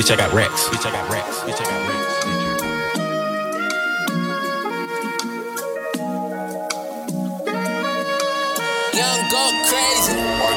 Bitch, I got racks. Bitch, I got racks. Bitch, I got racks. Young go crazy.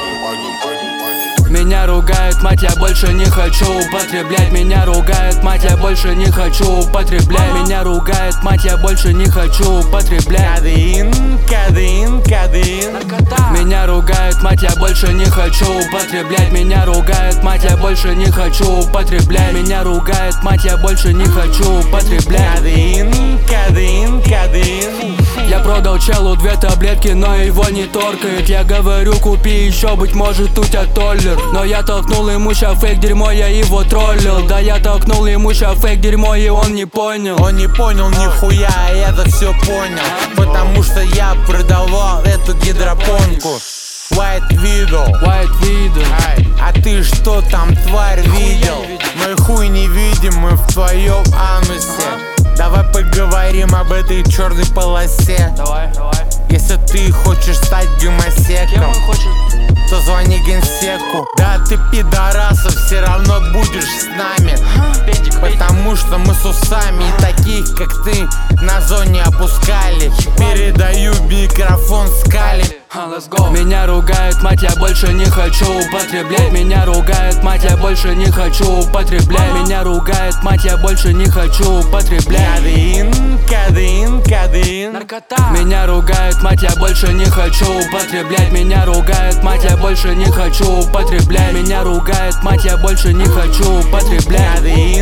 Меня ругает мать, я больше не хочу употреблять. Меня ругает мать, я больше не хочу употреблять. Меня ругает мать, я больше не хочу употреблять. Кадеин. Меня ругает мать, я больше не хочу употреблять. Меня ругает мать, я больше не хочу употреблять. Меня ругает мать, я больше не хочу употреблять. Кадеин. Я продал челу 2 таблетки, но его не торкает. Я говорю, купи еще, быть может у тебя толлер. Но я толкнул ему ща фейк дерьмо, я его троллил. Да я толкнул ему ща фейк дерьмо, и он не понял. Он не понял нихуя, а я-то все понял. Потому что я продавал эту гидропонку. White Widow. А ты что там, тварь, видел? Мы хуй не видим, мы в твоем анусе. Давай поговорим об этой черной полосе. Давай. Если ты хочешь стать гомосеком, то звони генсеку. Да ты пидорасов все равно будешь с нами. Потому что мы с усами, и таких как ты на зоне опускали. Передаю микрофон скали. Меня ругает мать, я больше не хочу употреблять. Меня ругает мать, я больше не хочу употреблять. Меня ругает мать, я больше не хочу употреблять. Кадеин. Меня ругает мать, я больше не хочу употреблять. Меня ругает мать, я больше не хочу употреблять. Меня ругает мать, я больше не хочу употреблять.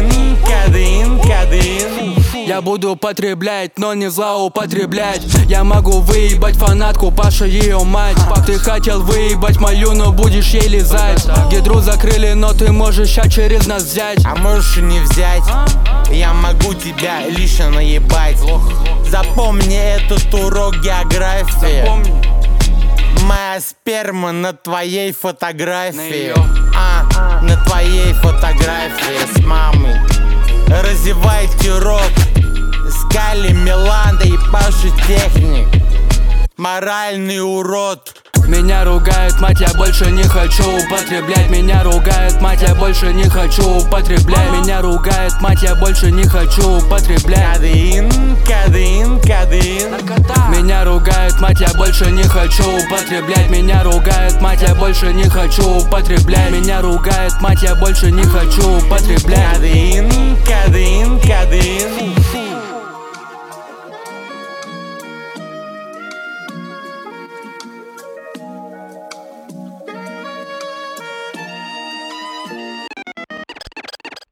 Кадеин. Я буду употреблять, но не злоупотреблять. Я могу выебать фанатку, Паша ее мать. Ты хотел выебать мою, но будешь ей лизать. Гидру закрыли, но ты можешь ща через нас взять. А можешь и не взять. Я могу тебя лично наебать. Запомни этот урок географии. Моя сперма на твоей фотографии. На твоей фотографии с мамой. Разевайте рот. Скали, Миланда и Паша Техник. Моральный урод. Меня ругает мать, я больше не хочу употреблять. Меня ругает мать, я больше не хочу употреблять. Меня ругает мать, я больше не хочу употреблять. Кадеин. Меня ругает мать, я больше не хочу употреблять. Меня ругает мать, я больше не хочу употреблять. Меня ругает мать, я больше не хочу употреблять. Кадеин.